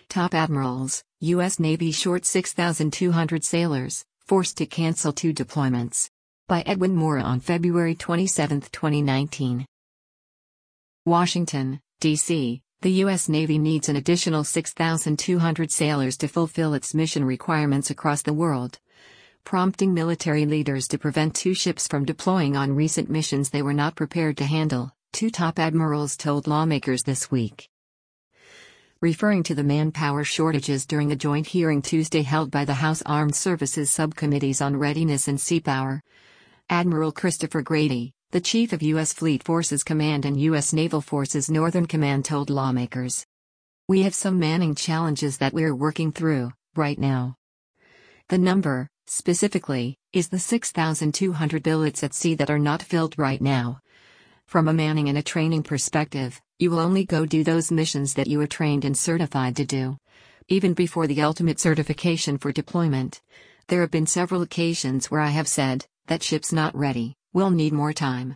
Top admirals, U.S. Navy short 6,200 sailors, forced to cancel 2 deployments. By Edwin Moore on February 27, 2019. Washington, D.C. The U.S. Navy needs an additional 6,200 sailors to fulfill its mission requirements across the world, prompting military leaders to prevent 2 ships from deploying on recent missions they were not prepared to handle, 2 top admirals told lawmakers this week. Referring to the manpower shortages during a joint hearing Tuesday held by the House Armed Services Subcommittees on Readiness and Seapower, Admiral Christopher Grady, the chief of U.S. Fleet Forces Command and U.S. Naval Forces Northern Command told lawmakers, "We have some manning challenges that we're working through, right now. The number, specifically, is the 6,200 billets at sea that are not filled right now. From a manning and a training perspective, you will only go do those missions that you are trained and certified to do. Even before the ultimate certification for deployment, there have been several occasions where I have said, that ship's not ready, we'll need more time."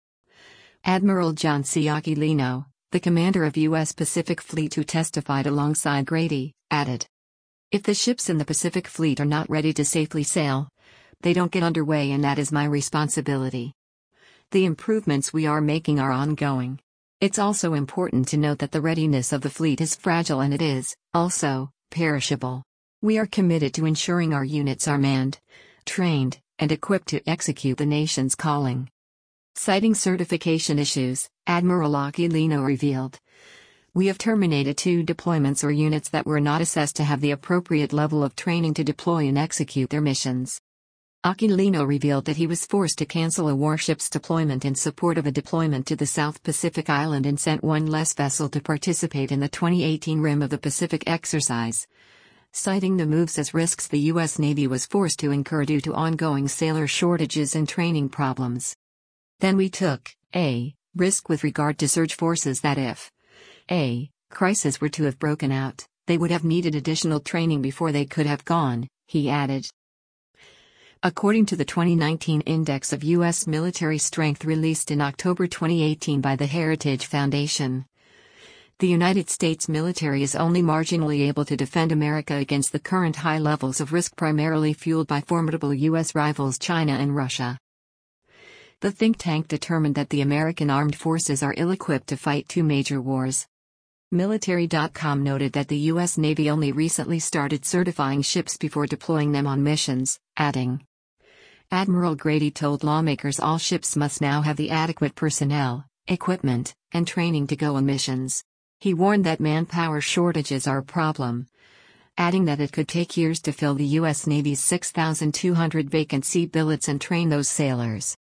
Admiral John C. Aquilino, the commander of U.S. Pacific Fleet who testified alongside Grady, added, "If the ships in the Pacific Fleet are not ready to safely sail, they don't get underway, and that is my responsibility. The improvements we are making are ongoing. It's also important to note that the readiness of the fleet is fragile and it is, also, perishable. We are committed to ensuring our units are manned, trained, and equipped to execute the nation's calling." Citing certification issues, Admiral Aquilino revealed, "We have terminated 2 deployments or units that were not assessed to have the appropriate level of training to deploy and execute their missions." Aquilino revealed that he was forced to cancel a warship's deployment in support of a deployment to the South Pacific Island and sent 1 less vessel to participate in the 2018 Rim of the Pacific exercise, citing the moves as risks the U.S. Navy was forced to incur due to ongoing sailor shortages and training problems. "Then we took a risk with regard to surge forces that if a crisis were to have broken out, they would have needed additional training before they could have gone," he added. According to the 2019 Index of U.S. Military Strength released in October 2018 by the Heritage Foundation, the United States military is only marginally able to defend America against the current high levels of risk primarily fueled by formidable U.S. rivals China and Russia. The think tank determined that the American armed forces are ill-equipped to fight 2 major wars. Military.com noted that the U.S. Navy only recently started certifying ships before deploying them on missions, adding, Admiral Grady told lawmakers all ships must now have the adequate personnel, equipment, and training to go on missions. He warned that manpower shortages are a problem, adding that it could take years to fill the U.S. Navy's 6,200 vacant sea billets and train those sailors.